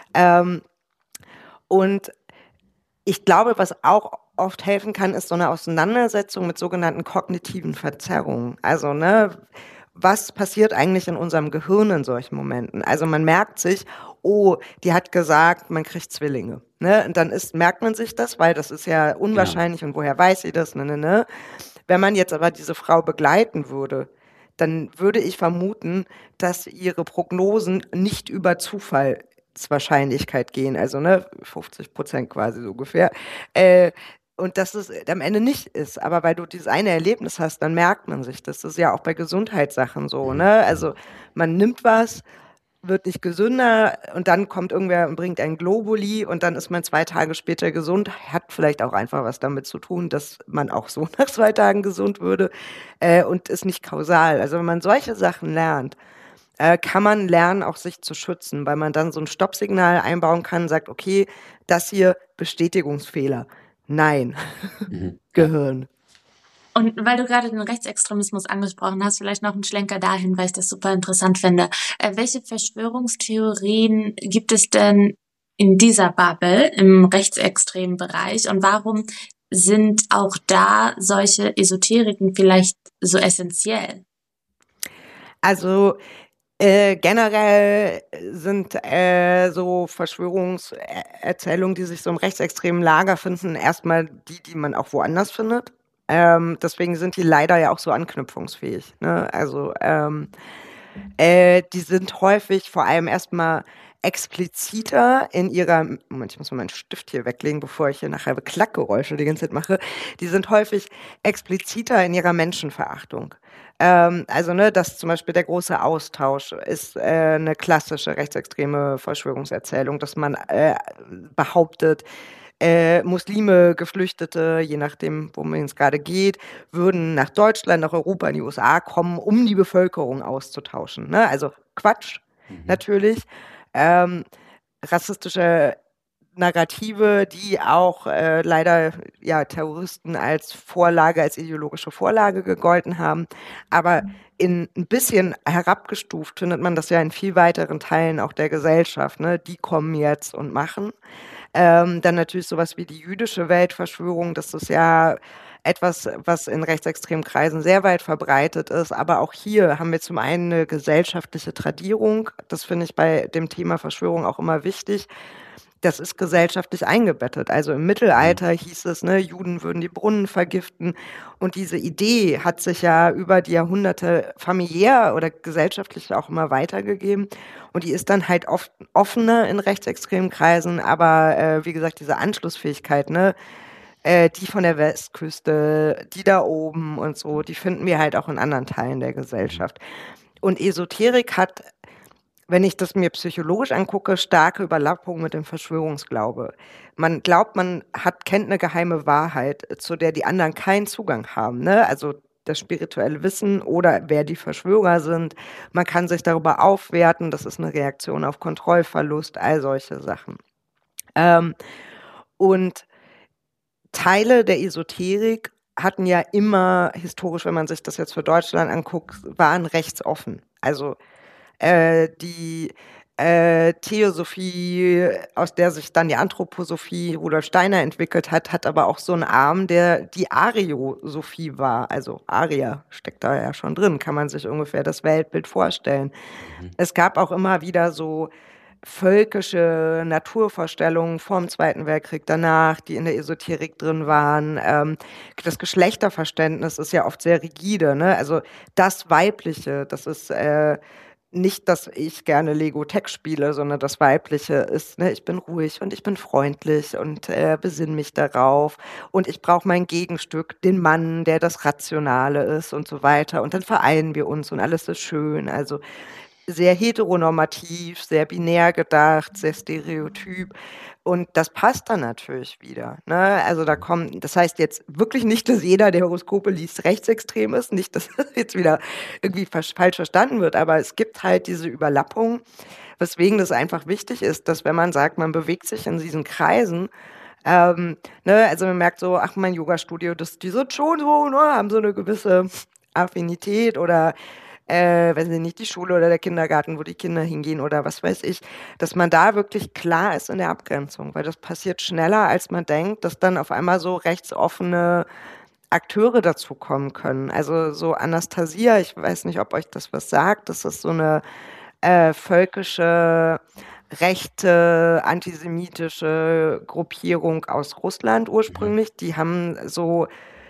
S4: Und ich glaube, was auch oft helfen kann, ist so eine Auseinandersetzung mit sogenannten kognitiven Verzerrungen. Also, ne, was passiert eigentlich in unserem Gehirn in solchen Momenten? Also man merkt sich, oh, die hat gesagt, man kriegt Zwillinge. Ne? Und dann merkt man sich das, weil das ist ja unwahrscheinlich und woher weiß sie das? Ne. Wenn man jetzt aber diese Frau begleiten würde, dann würde ich vermuten, dass ihre Prognosen nicht über Zufallswahrscheinlichkeit gehen, also 50% quasi so ungefähr. Und dass es am Ende nicht ist, aber weil du dieses eine Erlebnis hast, dann merkt man sich das. Das ist ja auch bei Gesundheitssachen so, ne? Also man nimmt was, wird nicht gesünder und dann kommt irgendwer und bringt ein Globuli und dann ist man 2 Tage später gesund. Hat vielleicht auch einfach was damit zu tun, dass man auch so nach 2 Tagen gesund würde und ist nicht kausal. Also wenn man solche Sachen lernt, kann man lernen, auch sich zu schützen, weil man dann so ein Stoppsignal einbauen kann, sagt, okay, das hier Bestätigungsfehler. Nein, Gehirn.
S1: Und weil du gerade den Rechtsextremismus angesprochen hast, vielleicht noch einen Schlenker dahin, weil ich das super interessant finde. Welche Verschwörungstheorien gibt es denn in dieser Bubble im rechtsextremen Bereich und warum sind auch da solche Esoteriken vielleicht so essentiell?
S4: Also generell sind so Verschwörungserzählungen, die sich so im rechtsextremen Lager finden, erstmal die man auch woanders findet. Deswegen sind die leider ja auch so anknüpfungsfähig. Ne? Also die sind häufig vor allem erstmal expliziter in ihrer, Moment, ich muss mal meinen Stift hier weglegen, bevor ich hier nachher Klackgeräusche die ganze Zeit mache, die sind häufig expliziter in ihrer Menschenverachtung. Also, dass zum Beispiel der große Austausch ist eine klassische rechtsextreme Verschwörungserzählung, dass man behauptet, Muslime, Geflüchtete, je nachdem, worum es gerade geht, würden nach Deutschland, nach Europa, in die USA kommen, um die Bevölkerung auszutauschen. Ne? Also Quatsch, natürlich. Rassistische Narrative, die auch leider Terroristen als Vorlage, als ideologische Vorlage gegolten haben. Aber in ein bisschen herabgestuft findet man das ja in viel weiteren Teilen auch der Gesellschaft. Ne? Die kommen jetzt und machen. Dann natürlich sowas wie die jüdische Weltverschwörung, das ist ja etwas, was in rechtsextremen Kreisen sehr weit verbreitet ist. Aber auch hier haben wir zum einen eine gesellschaftliche Tradierung. Das finde ich bei dem Thema Verschwörung auch immer wichtig. Das ist gesellschaftlich eingebettet. Also im Mittelalter hieß es, Juden würden die Brunnen vergiften. Und diese Idee hat sich ja über die Jahrhunderte familiär oder gesellschaftlich auch immer weitergegeben. Und die ist dann halt oft offener in rechtsextremen Kreisen. Aber wie gesagt, diese Anschlussfähigkeit, die von der Westküste, die da oben und so, die finden wir halt auch in anderen Teilen der Gesellschaft. Und Esoterik hat, wenn ich das mir psychologisch angucke, starke Überlappung mit dem Verschwörungsglaube. Man glaubt, kennt eine geheime Wahrheit, zu der die anderen keinen Zugang haben. Ne? Also das spirituelle Wissen oder wer die Verschwörer sind. Man kann sich darüber aufwerten, das ist eine Reaktion auf Kontrollverlust, all solche Sachen. Und Teile der Esoterik hatten ja immer, historisch, wenn man sich das jetzt für Deutschland anguckt, waren rechtsoffen. Also die Theosophie, aus der sich dann die Anthroposophie Rudolf Steiner entwickelt hat aber auch so einen Arm, der die Ariosophie war. Also Aria steckt da ja schon drin, kann man sich ungefähr das Weltbild vorstellen. Es gab auch immer wieder so völkische Naturvorstellungen vom Zweiten Weltkrieg, danach, die in der Esoterik drin waren. Das Geschlechterverständnis ist ja oft sehr rigide, ne? Also das Weibliche, das ist nicht, dass ich gerne Lego-Tech spiele, sondern das Weibliche ist, ne, ich bin ruhig und ich bin freundlich und besinn mich darauf und ich brauche mein Gegenstück, den Mann, der das Rationale ist und so weiter. Und dann vereinen wir uns und alles ist schön. Also sehr heteronormativ, sehr binär gedacht, sehr stereotyp. Und das passt dann natürlich wieder. Ne? Also das heißt jetzt wirklich nicht, dass jeder, der Horoskope liest, rechtsextrem ist, nicht, dass das jetzt wieder irgendwie falsch verstanden wird, aber es gibt halt diese Überlappung, weswegen das einfach wichtig ist, dass wenn man sagt, man bewegt sich in diesen Kreisen, ne, also man merkt so, ach, mein Yoga-Studio, die sind schon so, ne, haben so eine gewisse Affinität oder weiß ich nicht, die Schule oder der Kindergarten, wo die Kinder hingehen oder was weiß ich, dass man da wirklich klar ist in der Abgrenzung, weil das passiert schneller, als man denkt, dass dann auf einmal so rechtsoffene Akteure dazukommen können. Also so Anastasia, ich weiß nicht, ob euch das was sagt, das ist so eine völkische, rechte, antisemitische Gruppierung aus Russland ursprünglich. Die haben so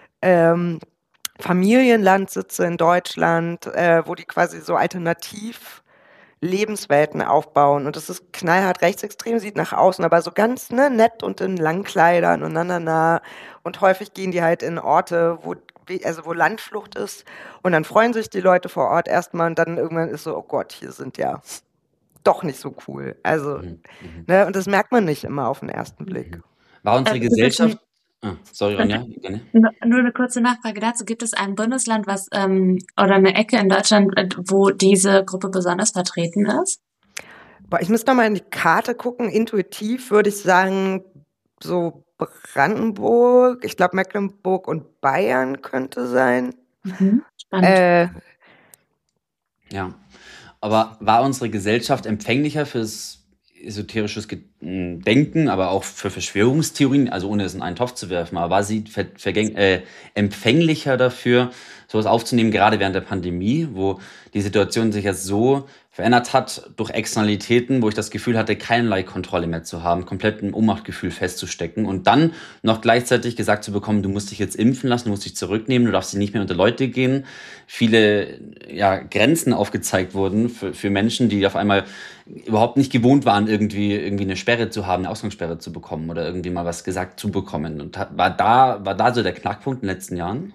S4: Familienlandsitze in Deutschland, wo die quasi so alternativ Lebenswelten aufbauen. Und das ist knallhart rechtsextrem, sieht nach außen, aber so ganz nett und in Langkleidern und Und häufig gehen die halt in Orte, wo Landflucht ist. Und dann freuen sich die Leute vor Ort erstmal und dann irgendwann ist so, oh Gott, hier sind ja doch nicht so cool. Also, ne, und das merkt man nicht immer auf den ersten Blick.
S3: War unsere Gesellschaft. Sorry, Ronja, gerne.
S5: Nur eine kurze Nachfrage dazu. Gibt es ein Bundesland, oder eine Ecke in Deutschland, wo diese Gruppe besonders vertreten ist?
S4: Boah, ich müsste noch mal in die Karte gucken. Intuitiv würde ich sagen, so Brandenburg, ich glaube Mecklenburg und Bayern könnte sein.
S5: Spannend.
S3: Ja, aber war unsere Gesellschaft empfänglicher fürs esoterisches Denken, aber auch für Verschwörungstheorien, also ohne es in einen Topf zu werfen, aber war sie empfänglicher dafür, sowas aufzunehmen, gerade während der Pandemie, wo die Situation sich jetzt so verändert hat durch Externalitäten, wo ich das Gefühl hatte, keinerlei Kontrolle mehr zu haben, komplett im Ohnmachtgefühl festzustecken und dann noch gleichzeitig gesagt zu bekommen, du musst dich jetzt impfen lassen, du musst dich zurücknehmen, du darfst nicht mehr unter Leute gehen. Viele Grenzen aufgezeigt wurden für Menschen, die auf einmal überhaupt nicht gewohnt waren, irgendwie eine Sperre zu haben, eine Ausgangssperre zu bekommen oder irgendwie mal was gesagt zu bekommen. Und war da so der Knackpunkt in den letzten Jahren?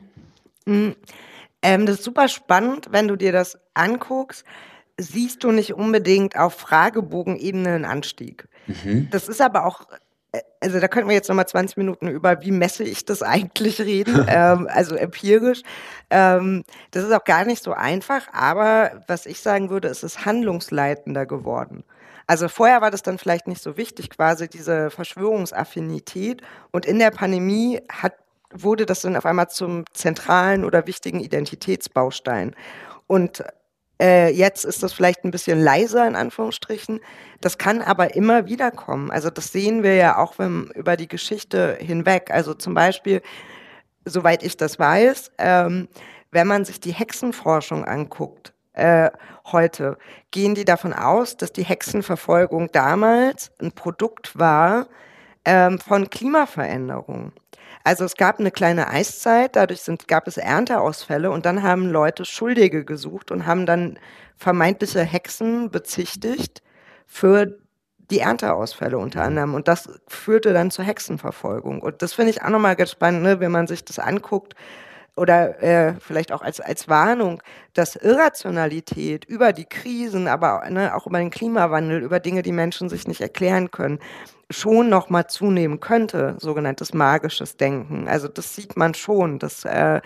S4: Das ist super spannend, wenn du dir das anguckst, siehst du nicht unbedingt auf Fragebogenebene einen Anstieg. Das ist aber auch, also da könnten wir jetzt nochmal 20 Minuten über, wie messe ich das eigentlich reden, also empirisch. Das ist auch gar nicht so einfach, aber was ich sagen würde, es ist handlungsleitender geworden. Also vorher war das dann vielleicht nicht so wichtig, quasi diese Verschwörungsaffinität, und in der Pandemie wurde das dann auf einmal zum zentralen oder wichtigen Identitätsbaustein. Und jetzt ist das vielleicht ein bisschen leiser, in Anführungsstrichen. Das kann aber immer wieder kommen. Also das sehen wir ja auch über die Geschichte hinweg. Also zum Beispiel, soweit ich das weiß, wenn man sich die Hexenforschung anguckt, heute, gehen die davon aus, dass die Hexenverfolgung damals ein Produkt war von Klimaveränderungen. Also es gab eine kleine Eiszeit, dadurch gab es Ernteausfälle und dann haben Leute Schuldige gesucht und haben dann vermeintliche Hexen bezichtigt für die Ernteausfälle unter anderem. Und das führte dann zur Hexenverfolgung. Und das finde ich auch nochmal ganz spannend, ne, wenn man sich das anguckt oder vielleicht auch als Warnung, dass Irrationalität über die Krisen, aber auch über den Klimawandel, über Dinge, die Menschen sich nicht erklären können, schon noch mal zunehmen könnte, sogenanntes magisches Denken. Also das sieht man schon, dass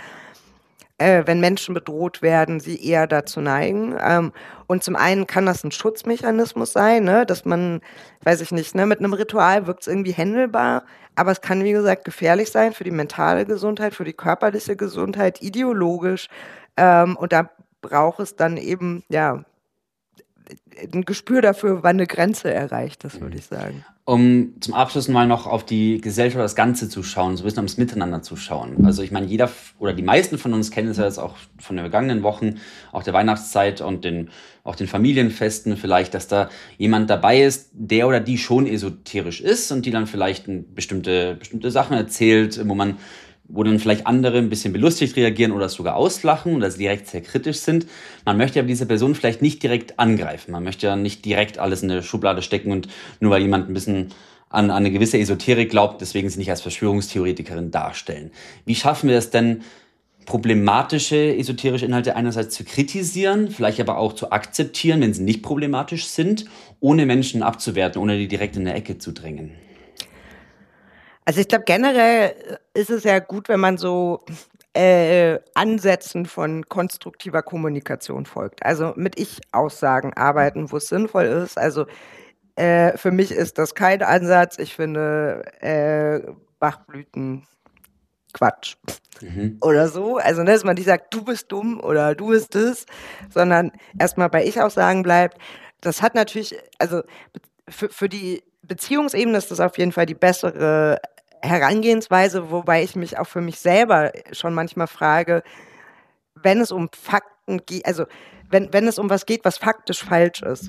S4: wenn Menschen bedroht werden, sie eher dazu neigen. Und zum einen kann das ein Schutzmechanismus sein, ne, dass man, weiß ich nicht, ne, mit einem Ritual wirkt es irgendwie händelbar, aber es kann, wie gesagt, gefährlich sein für die mentale Gesundheit, für die körperliche Gesundheit, ideologisch. Und da braucht es dann eben, ein Gespür dafür, wann eine Grenze erreicht ist, würde ich sagen.
S3: Um zum Abschluss mal noch auf die Gesellschaft, das Ganze zu schauen, so ein bisschen ums Miteinander zu schauen. Also ich meine, jeder oder die meisten von uns kennen es ja jetzt auch von den vergangenen Wochen, auch der Weihnachtszeit und auch den Familienfesten vielleicht, dass da jemand dabei ist, der oder die schon esoterisch ist und die dann vielleicht bestimmte Sachen erzählt, wo dann vielleicht andere ein bisschen belustigt reagieren oder es sogar auslachen oder direkt sehr kritisch sind. Man möchte aber diese Person vielleicht nicht direkt angreifen. Man möchte ja nicht direkt alles in eine Schublade stecken und nur weil jemand ein bisschen an eine gewisse Esoterik glaubt, deswegen sie nicht als Verschwörungstheoretikerin darstellen. Wie schaffen wir es denn, problematische esoterische Inhalte einerseits zu kritisieren, vielleicht aber auch zu akzeptieren, wenn sie nicht problematisch sind, ohne Menschen abzuwerten, ohne die direkt in eine Ecke zu drängen?
S4: Also ich glaube, generell ist es ja gut, wenn man so Ansätzen von konstruktiver Kommunikation folgt. Also mit Ich-Aussagen arbeiten, wo es sinnvoll ist. Also für mich ist das kein Ansatz. Ich finde Bachblüten Quatsch oder so. Also dass man nicht sagt, du bist dumm oder du bist es, sondern erstmal bei Ich-Aussagen bleibt. Das hat natürlich, also für die Beziehungsebene ist das auf jeden Fall die bessere Herangehensweise, wobei ich mich auch für mich selber schon manchmal frage, wenn es um Fakten geht, also wenn es um was geht, was faktisch falsch ist,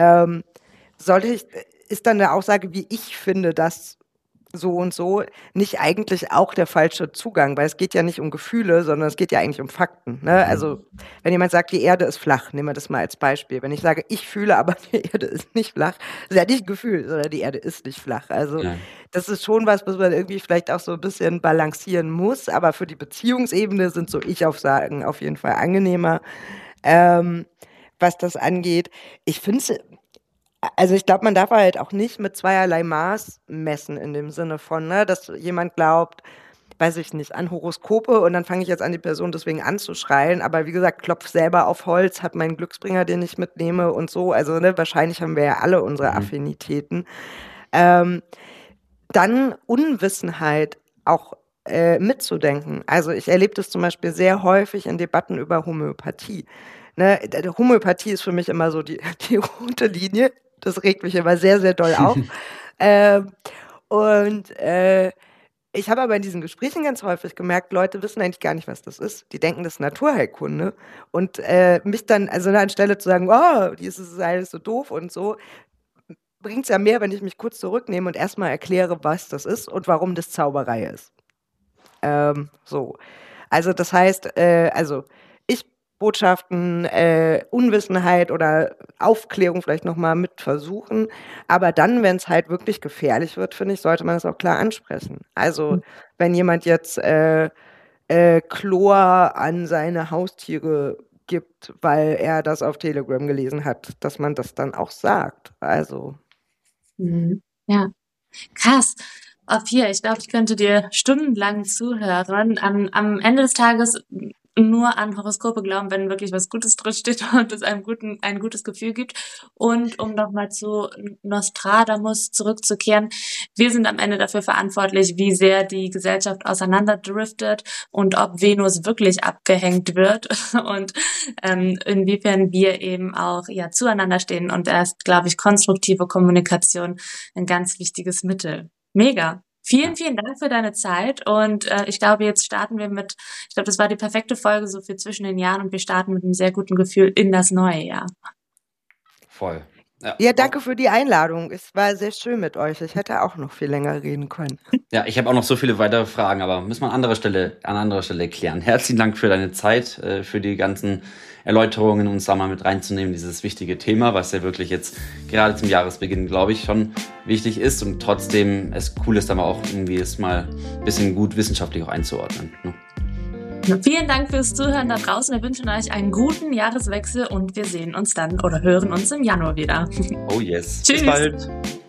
S4: ist dann eine Aussage, wie ich finde, dass so und so nicht eigentlich auch der falsche Zugang, weil es geht ja nicht um Gefühle, sondern es geht ja eigentlich um Fakten. Ne? Also wenn jemand sagt, die Erde ist flach, nehmen wir das mal als Beispiel. Wenn ich sage, ich fühle, aber die Erde ist nicht flach, ist ja nicht ein Gefühl, sondern die Erde ist nicht flach. Also das ist schon was man irgendwie vielleicht auch so ein bisschen balancieren muss, aber für die Beziehungsebene sind so Ich-Aussagen auf jeden Fall angenehmer, was das angeht. Ich finde es, also ich glaube, man darf halt auch nicht mit zweierlei Maß messen in dem Sinne von, ne, dass jemand glaubt, weiß ich nicht, an Horoskope und dann fange ich jetzt an, die Person deswegen anzuschreien. Aber wie gesagt, klopf selber auf Holz, hat meinen Glücksbringer, den ich mitnehme und so. Also ne, wahrscheinlich haben wir ja alle unsere Affinitäten. Dann Unwissenheit auch mitzudenken. Also ich erlebe das zum Beispiel sehr häufig in Debatten über Homöopathie. Ne, Homöopathie ist für mich immer so die rote Linie. Das regt mich immer sehr, sehr doll auf. Ich habe aber in diesen Gesprächen ganz häufig gemerkt, Leute wissen eigentlich gar nicht, was das ist. Die denken, das ist Naturheilkunde. Und mich dann, also anstelle zu sagen, oh, dieses ist alles so doof und so, bringt es ja mehr, wenn ich mich kurz zurücknehme und erstmal erkläre, was das ist und warum das Zauberei ist. So. Also das heißt, Botschaften, Unwissenheit oder Aufklärung vielleicht nochmal mit versuchen. Aber dann, wenn es halt wirklich gefährlich wird, finde ich, sollte man es auch klar ansprechen. Also wenn jemand jetzt Chlor an seine Haustiere gibt, weil er das auf Telegram gelesen hat, dass man das dann auch sagt. Also.
S5: Ja, krass. Ich glaube, ich könnte dir stundenlang zuhören. Am Ende des Tages nur an Horoskope glauben, wenn wirklich was Gutes drin steht und es ein gutes Gefühl gibt. Und um nochmal zu Nostradamus zurückzukehren, wir sind am Ende dafür verantwortlich, wie sehr die Gesellschaft auseinanderdriftet und ob Venus wirklich abgehängt wird und inwiefern wir eben auch zueinander stehen. Und da ist, glaube ich, konstruktive Kommunikation ein ganz wichtiges Mittel. Mega. Vielen, vielen Dank für deine Zeit und ich glaube, jetzt starten wir das war die perfekte Folge so für zwischen den Jahren und wir starten mit einem sehr guten Gefühl in das neue Jahr.
S3: Voll.
S4: Ja, danke für die Einladung. Es war sehr schön mit euch. Ich hätte auch noch viel länger reden können.
S3: Ja, ich habe auch noch so viele weitere Fragen, aber müssen wir an anderer Stelle klären. Herzlichen Dank für deine Zeit, für die ganzen Erläuterungen, uns da mal mit reinzunehmen, dieses wichtige Thema, was ja wirklich jetzt gerade zum Jahresbeginn, glaube ich, schon wichtig ist und trotzdem es cool ist, aber auch irgendwie es mal ein bisschen gut wissenschaftlich auch einzuordnen. Ne?
S5: Vielen Dank fürs Zuhören da draußen. Wir wünschen euch einen guten Jahreswechsel und wir sehen uns dann oder hören uns im Januar wieder.
S3: Oh yes.
S5: Tschüss.
S3: Bis bald.